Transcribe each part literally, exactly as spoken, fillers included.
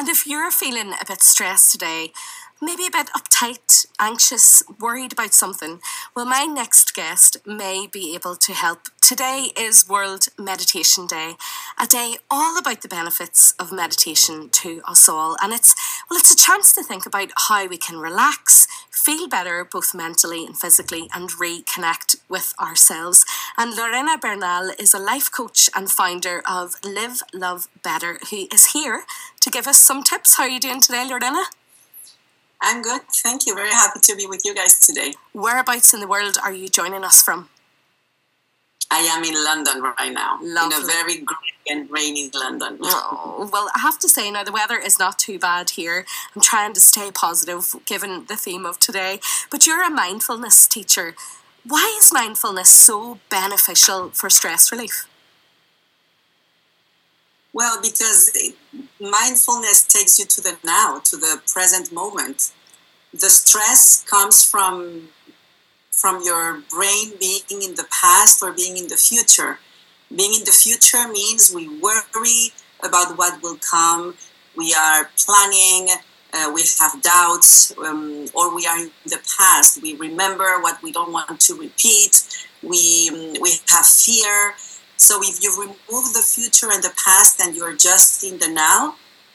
And if you're feeling a bit stressed today, maybe a bit uptight, anxious, worried about something, well, my next guest may be able to help. Today is World Meditation Day, a day all about the benefits of meditation to us all. And it's, well, it's a chance to think about how we can relax, feel better, both mentally and physically, and reconnect with ourselves. And Lorena Bernal is a life coach and founder of Live, Love, Better, who is here to give us some tips. How are you doing today, Lorena? I'm good, thank you. Very happy to be with you guys today. Whereabouts in the world are you joining us from? I am in London right now, Lovely. In a very grey and rainy London. Oh, well, I have to say now the weather is not too bad here. I'm trying to stay positive given the theme of today. But you're a mindfulness teacher. Why is mindfulness so beneficial for stress relief? Well, because mindfulness takes you to the now, to the present moment. The stress comes from, from your brain being in the past or being in the future. Being in the future means we worry about what will come, we are planning, uh, we have doubts, um, or we are in the past. We remember what we don't want to repeat, we, um, we have fear. So if you remove the future and the past and you're just in the now,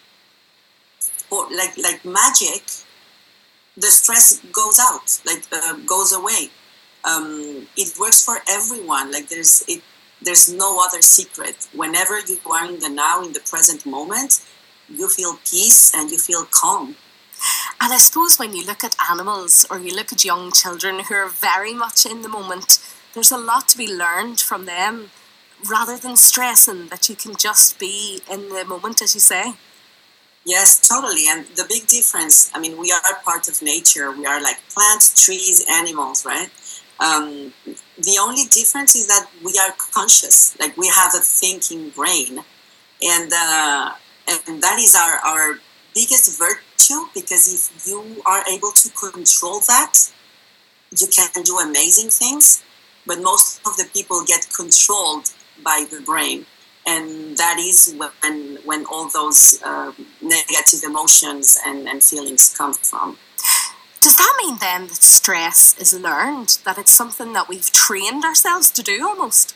or like like magic, the stress goes out, like uh, goes away. Um, it works for everyone. Like there's it, there's no other secret. Whenever you are in the now, in the present moment, you feel peace and you feel calm. And I suppose when you look at animals or you look at young children who are very much in the moment, there's a lot to be learned from them. Rather than stressing, that you can just be in the moment, as you say. Yes, totally. And the big difference, I mean, we are part of nature. We are like plants, trees, animals, right? Um, the only difference is that we are conscious, like we have a thinking brain. And, uh, and that is our, our biggest virtue, because if you are able to control that, you can do amazing things. But most of the people get controlled by the brain, and that is when when all those uh, negative emotions and, and feelings come from. Does that mean then that stress is learned, that it's something that we've trained ourselves to do almost?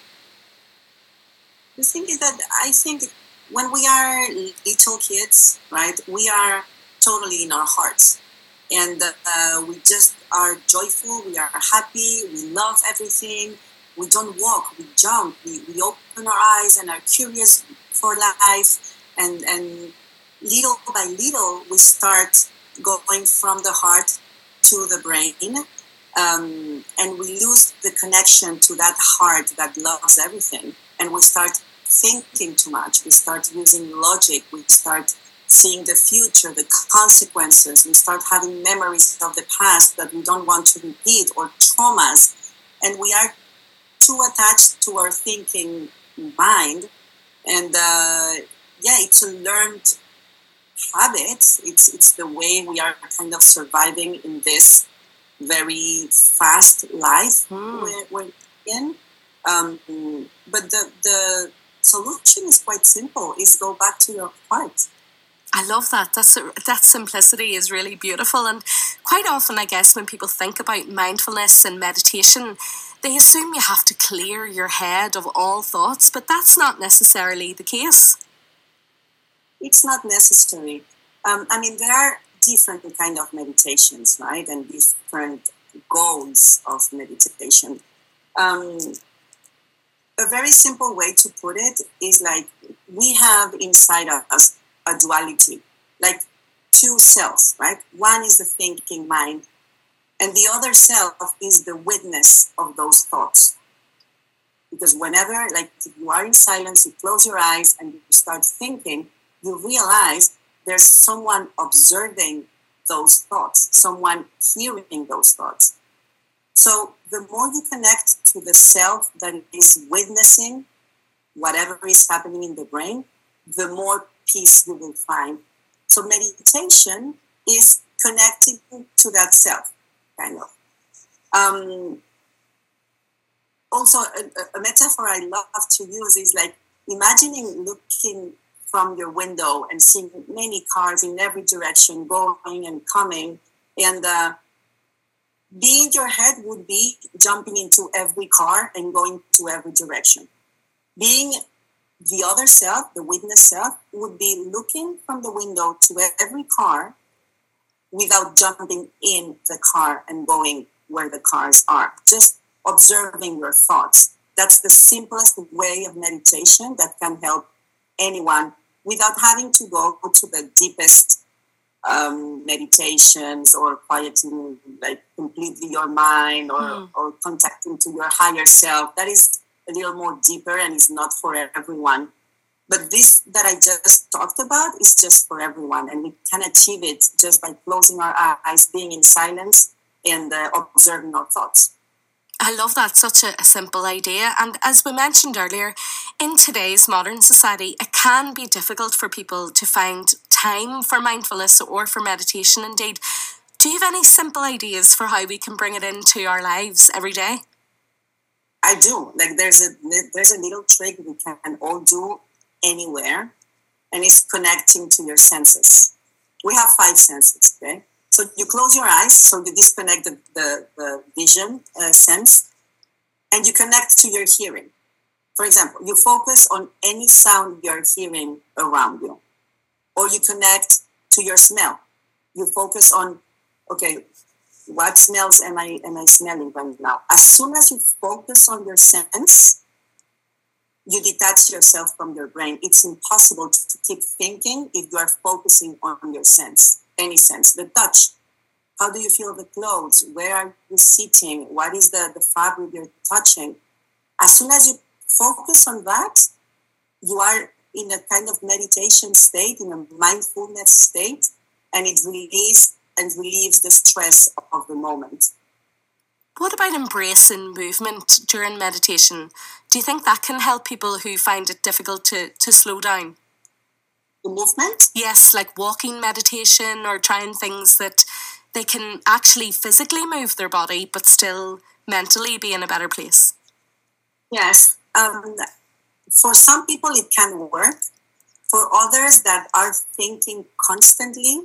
The thing is that I think when we are little kids, right, we are totally in our hearts, and uh, we just are joyful, we are happy, we love everything. We don't walk, we jump, we, we open our eyes and are curious for life. And, and little by little, we start going from the heart to the brain. Um, and we lose the connection to that heart that loves everything. And we start thinking too much. We start using logic. We start seeing the future, the consequences. We start having memories of the past that we don't want to repeat, or traumas. And we are too attached to our thinking mind, and uh, yeah, it's a learned habit. It's it's the way we are kind of surviving in this very fast life mm. we're, we're in. Um, but the the solution is quite simple: is go back to your heart. I love that. That's that simplicity is really beautiful. And quite often, I guess, when people think about mindfulness and meditation, they assume you have to clear your head of all thoughts, but that's not necessarily the case. It's not necessary. Um, I mean, there are different kind of meditations, right, and different goals of meditation. Um, a very simple way to put it is like we have inside us a duality, like two selves, right? One is the thinking mind, and the other self is the witness of those thoughts. Because whenever, like, if you are in silence, you close your eyes and you start thinking, you realize there's someone observing those thoughts, someone hearing those thoughts. So the more you connect to the self that is witnessing whatever is happening in the brain, the more peace you will find. So meditation is connecting to that self, kind of. Um, also, a, a metaphor I love to use is like imagining looking from your window and seeing many cars in every direction going and coming. And uh, being in your head would be jumping into every car and going to every direction. Being the other self, the witness self, would be looking from the window to every car without jumping in the car and going where the cars are. Just observing your thoughts. That's the simplest way of meditation that can help anyone without having to go to the deepest um, meditations or quieting like completely your mind or, mm. or contacting to your higher self. That is a little more deeper and is not for everyone. But this that I just talked about is just for everyone, and we can achieve it just by closing our eyes, being in silence, and uh, observing our thoughts. I love that. Such a, a simple idea. And as we mentioned earlier, in today's modern society, it can be difficult for people to find time for mindfulness or for meditation indeed. Do you have any simple ideas for how we can bring it into our lives every day? I do. Like there's a there's a little trick we can all do anywhere, and it's connecting to your senses. We have five senses, okay? So you close your eyes, so you disconnect the, the, the vision uh, sense, and you connect to your hearing. For example, you focus on any sound you're hearing around you. Or you connect to your smell. You focus on, okay, what smells am I am I smelling right now? As soon as you focus on your sense, you detach yourself from your brain. It's impossible to keep thinking if you are focusing on your sense, any sense. The touch. How do you feel the clothes? Where are you sitting? What is the, the fabric you're touching? As soon as you focus on that, you are in a kind of meditation state, in a mindfulness state, and it relieves and relieves the stress of the moment. What about embracing movement during meditation? Do you think that can help people who find it difficult to, to slow down? The movement? Yes, like walking meditation or trying things that they can actually physically move their body but still mentally be in a better place. Yes. Um, for some people it can work. For others that are thinking constantly,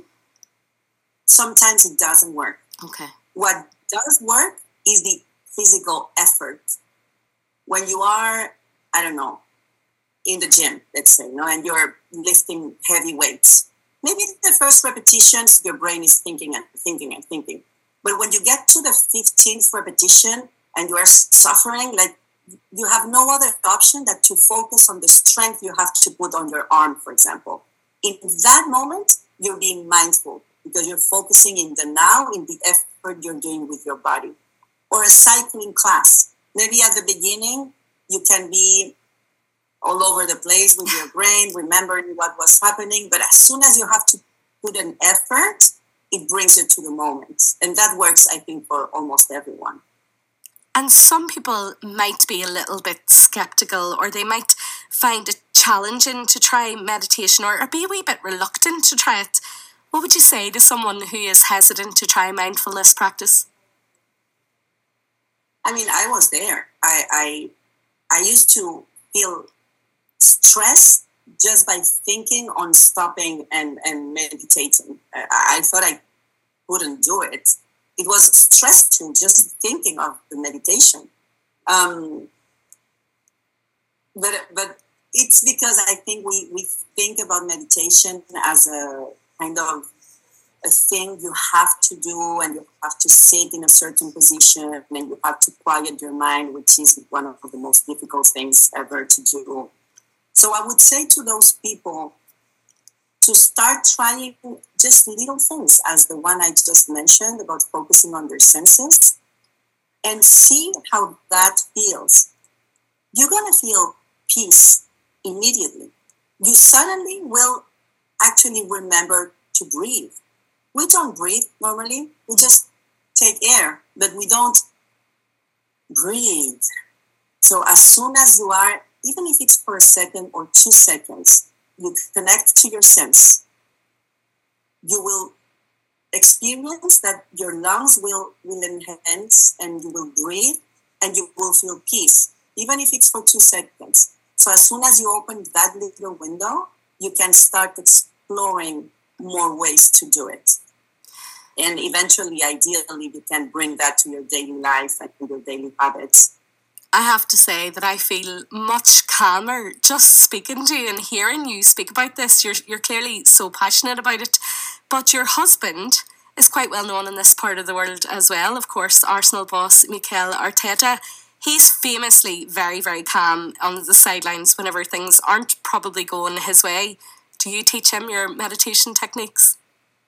sometimes it doesn't work. Okay. What does work is the physical effort. When you are, I don't know, in the gym, let's say, you know, and you're lifting heavy weights. Maybe the first repetitions, your brain is thinking and thinking and thinking. But when you get to the fifteenth repetition and you are suffering, like you have no other option than to focus on the strength you have to put on your arm, for example. In that moment, you're being mindful because you're focusing in the now, in the effort you're doing with your body. Or a cycling class. Maybe at the beginning, you can be all over the place with your brain, remembering what was happening. But as soon as you have to put an effort, it brings you to the moment. And that works, I think, for almost everyone. And some people might be a little bit skeptical, or they might find it challenging to try meditation, or, or be a wee bit reluctant to try it. What would you say to someone who is hesitant to try mindfulness practice? I mean, I was there. I I, I used to feel stress just by thinking on stopping and, and meditating. I, I thought I couldn't do it. It was stressful just thinking of the meditation. Um, but but it's because I think we, we think about meditation as a kind of a thing you have to do, and you have to sit in a certain position, and you have to quiet your mind, which is one of the most difficult things ever to do. So I would say to those people to start trying just little things, as the one I just mentioned about focusing on their senses, and see how that feels. You're going to feel peace immediately. You suddenly will actually remember to breathe. We don't breathe normally. We just take air, but we don't breathe. So as soon as you are, even if it's for a second or two seconds, you connect to your sense, you will experience that your lungs will, will enhance, and you will breathe, and you will feel peace, even if it's for two seconds. So as soon as you open that little window, you can start exploring more ways to do it. And eventually, ideally, you can bring that to your daily life and your daily habits. I have to say that I feel much calmer just speaking to you and hearing you speak about this. You're, you're clearly so passionate about it. But your husband is quite well known in this part of the world as well. Of course, Arsenal boss Mikel Arteta. He's famously very, very calm on the sidelines whenever things aren't probably going his way. Do you teach him your meditation techniques?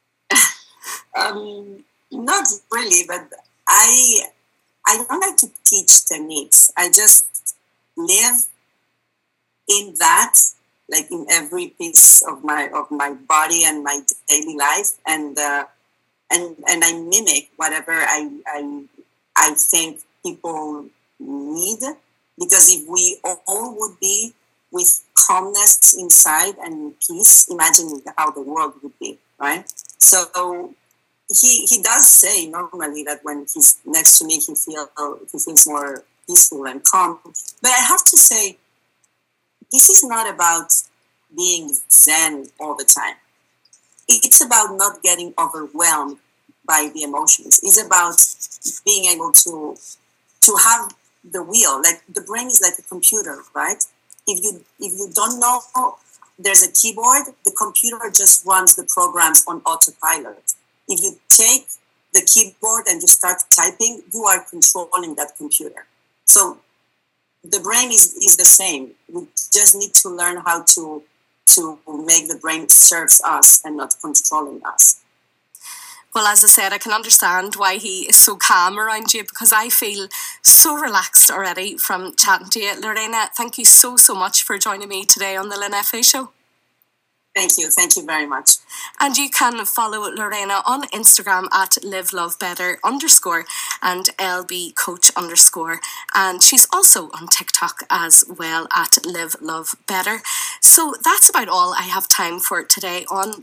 um, not really, but I I don't like to teach techniques. I just live in that, like in every piece of my of my body and my daily life, and uh, and and I mimic whatever I I I think people need. Because if we all would be with calmness inside and peace, imagine how the world would be, right? So he he does say normally that when he's next to me, he feel he feels more peaceful and calm. But I have to say, this is not about being zen all the time. It's about not getting overwhelmed by the emotions. It's about being able to to have the wheel. Like the brain is like a computer, right? If you if you don't know there's a keyboard, the computer just runs the programs on autopilot. If you take the keyboard and you start typing, you are controlling that computer. So the brain is, is the same. We just need to learn how to to make the brain serves us and not controlling us. Well, as I said, I can understand why he is so calm around you, because I feel so relaxed already from chatting to you. Lorena, thank you so, so much for joining me today on the Lynn F A Show. Thank you. Thank you very much. And you can follow Lorena on Instagram at livelovebetter underscore and lb coach underscore. And she's also on TikTok as well at livelovebetter. So that's about all I have time for today on